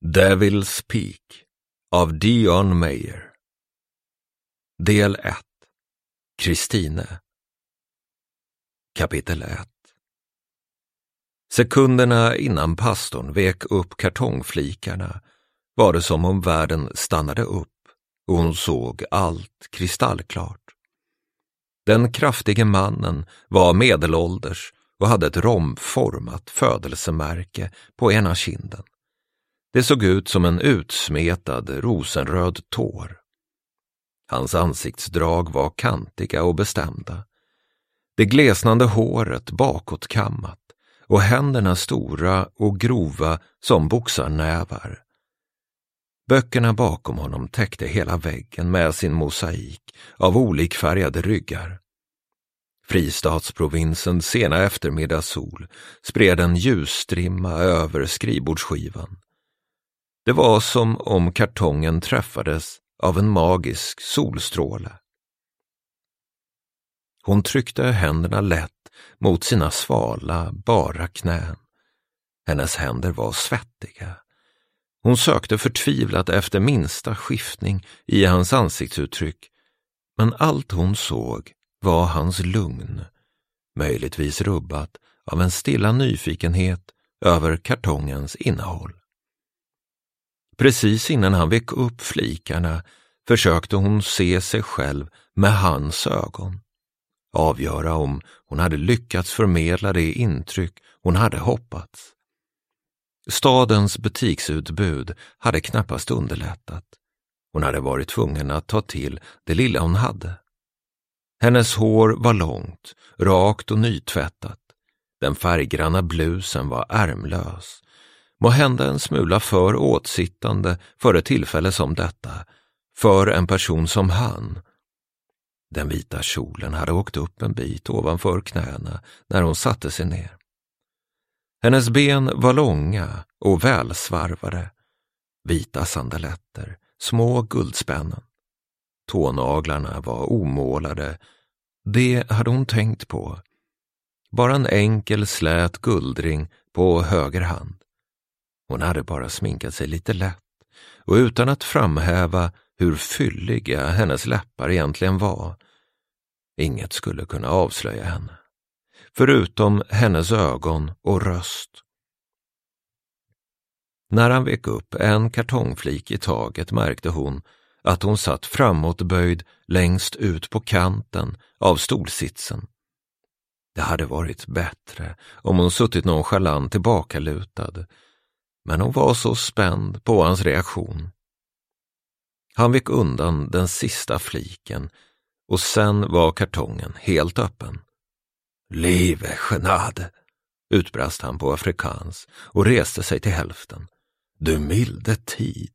Devil's Peak av Dion Meyer. Del 1. Kristine. Kapitel 1. Sekunderna innan pastorn vek upp kartongflikarna var det som om världen stannade upp och hon såg allt kristallklart. Den kraftige mannen var medelålders och hade ett romformat födelsemärke på ena kinden. Det såg ut som en utsmetad rosenröd tår. Hans ansiktsdrag var kantiga och bestämda. Det glesnande håret bakåtkammat och händerna stora och grova som boxarnävar. Böckerna bakom honom täckte hela väggen med sin mosaik av olikfärgade ryggar. Fristadsprovinsens sena eftermiddagssol spred en ljusstrimma över skrivbordsskivan. Det var som om kartongen träffades av en magisk solstråle. Hon tryckte händerna lätt mot sina svala, bara knän. Hennes händer var svettiga. Hon sökte förtvivlat efter minsta skiftning i hans ansiktsuttryck, men allt hon såg var hans lugn, möjligtvis rubbat av en stilla nyfikenhet över kartongens innehåll. Precis innan han vek upp flikarna försökte hon se sig själv med hans ögon. Avgöra om hon hade lyckats förmedla det intryck hon hade hoppats. Stadens butiksutbud hade knappast underlättat. Hon hade varit tvungen att ta till det lilla hon hade. Hennes hår var långt, rakt och nytvättat. Den färggranna blusen var ärmlös. Måhända en smula för åtsittande för ett tillfälle som detta, för en person som han. Den vita kjolen hade åkt upp en bit ovanför knäna när hon satte sig ner. Hennes ben var långa och välsvarvade, vita sandaletter, små guldspännen. Tånaglarna var omålade, det hade hon tänkt på. Bara en enkel slät guldring på höger hand. Hon hade bara sminkat sig lite lätt och utan att framhäva hur fylliga hennes läppar egentligen var. Inget skulle kunna avslöja henne, förutom hennes ögon och röst. När han vek upp en kartongflik i taget märkte hon att hon satt framåtböjd längst ut på kanten av stolsitsen. Det hade varit bättre om hon suttit nonchalant tillbakalutad, men hon var så spänd på hans reaktion. Han vek undan den sista fliken och sen var kartongen helt öppen. Lieve genade, utbrast han på afrikans och reste sig till hälften. Du milde tid.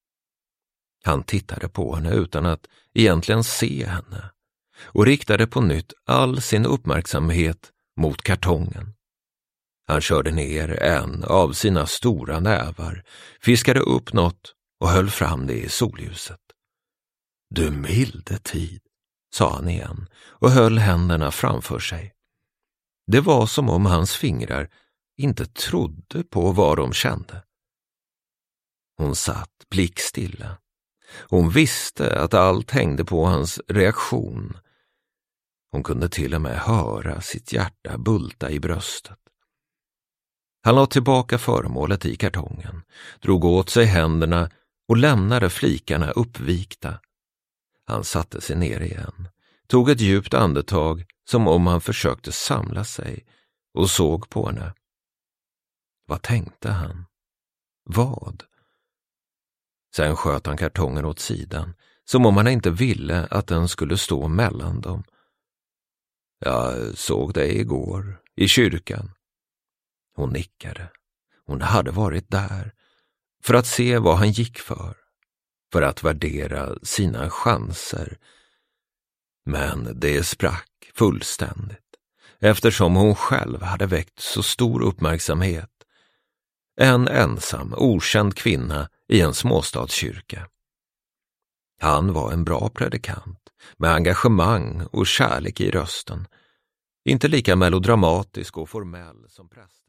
Han tittade på henne utan att egentligen se henne och riktade på nytt all sin uppmärksamhet mot kartongen. Han körde ner en av sina stora nävar, fiskade upp något och höll fram det i solljuset. Du milde tid, sa han igen och höll händerna framför sig. Det var som om hans fingrar inte trodde på vad de kände. Hon satt blickstilla. Hon visste att allt hängde på hans reaktion. Hon kunde till och med höra sitt hjärta bulta i bröstet. Han la tillbaka föremålet i kartongen, drog åt sig händerna och lämnade flikarna uppvikta. Han satte sig ner igen, tog ett djupt andetag som om han försökte samla sig och såg på henne. Vad tänkte han? Vad? Sen sköt han kartongen åt sidan, som om han inte ville att den skulle stå mellan dem. Jag såg dig igår, i kyrkan. Hon nickade. Hon hade varit där, för att se vad han gick för att värdera sina chanser. Men det sprack fullständigt, eftersom hon själv hade väckt så stor uppmärksamhet. En ensam, okänd kvinna i en småstadskyrka. Han var en bra predikant, med engagemang och kärlek i rösten. Inte lika melodramatisk och formell som präst.